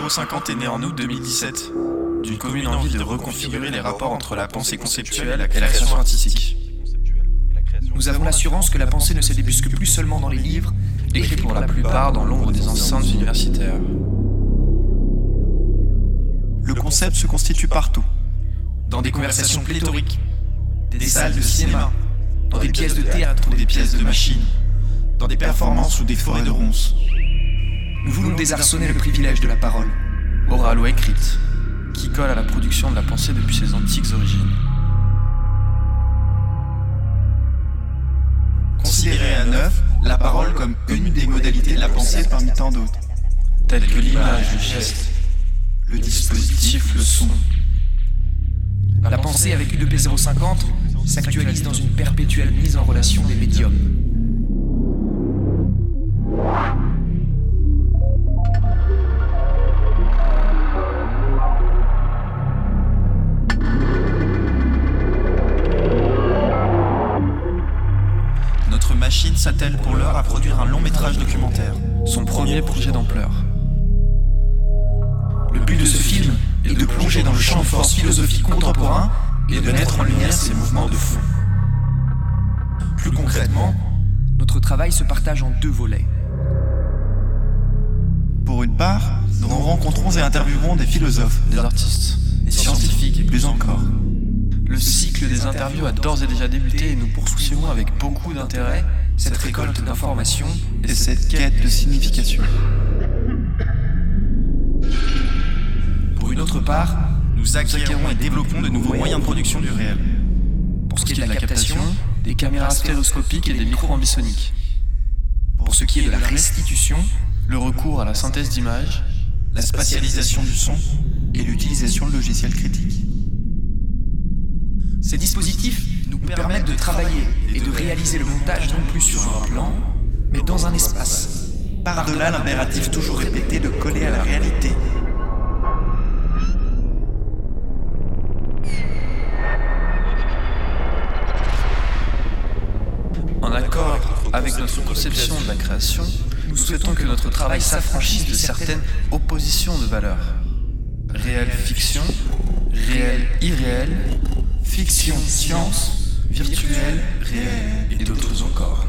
P050 est né en août 2017, d'une commune envie de reconfigurer les rapports entre la pensée conceptuelle et la création artistique. Nous avons l'assurance que la pensée ne se débusque plus seulement dans les livres, Écrit pour la plupart dans l'ombre des enceintes universitaires. Le concept se constitue partout. dans des conversations pléthoriques, des salles de cinéma, dans des pièces de théâtre ou des pièces de machine, Dans des performances ou des forêts de ronces. Nous voulons désarçonner le privilège de la parole, Orale ou écrite, qui colle à la production de la pensée depuis ses antiques origines. Considérer à neuf la parole comme une des modalités de la pensée parmi tant d'autres. Telles que l'image, le geste, Le dispositif, le son. La pensée avec UDP050 s'actualise dans une perpétuelle mise en relation des médiums. Notre machine s'attelle pour l'heure à produire un long métrage documentaire. son premier projet d'ampleur. Le but de ce film est de plonger dans le champ de force philosophique contemporain et de mettre en lumière ses mouvements de fond. Plus concrètement, notre travail se partage en deux volets. Pour une part, nous rencontrons et interviewons des philosophes, Des artistes, des scientifiques et plus encore. Le cycle des interviews a d'ores et déjà débuté et nous poursuivons avec beaucoup d'intérêt Cette récolte d'informations Et cette quête de signification. Pour une autre part, Nous acquérons et développons de nouveaux moyens de production du réel. pour ce qui est de la captation, des caméras stéréoscopiques et des micros ambisoniques. Pour ce qui est de la restitution, le recours à la synthèse d'images, La spatialisation du son et l'utilisation de logiciels critiques. ces dispositifs nous permettent de travailler et de réaliser le montage non plus sur un plan, mais dans un espace. Par-delà l'impératif toujours répété de coller à la réalité. en accord avec notre conception de la création, nous souhaitons que notre travail s'affranchisse de certaines oppositions de valeurs. Réel fiction, réel irréel, fiction science, virtuel réel et d'autres encore.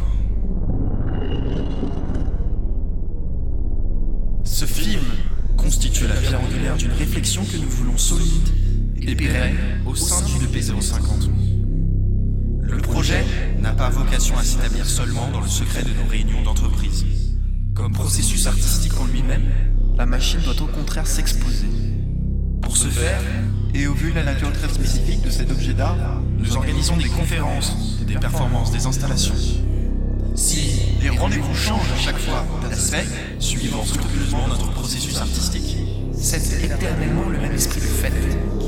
Ce film constitue la pierre angulaire d'une réflexion que nous voulons solide Et pérenne au sein du P050. Le projet n'a pas vocation à s'établir seulement dans le secret de nos réunions d'entreprise. comme processus artistique en lui-même, La machine doit au contraire s'exposer. pour ce faire, Et au vu de la nature très spécifique de cet objet d'art, nous organisons des conférences, des performances, des installations. si Les rendez-vous changent à chaque fois d'aspect, suivant scrupuleusement notre processus artistique. c'est éternellement le même esprit de fête,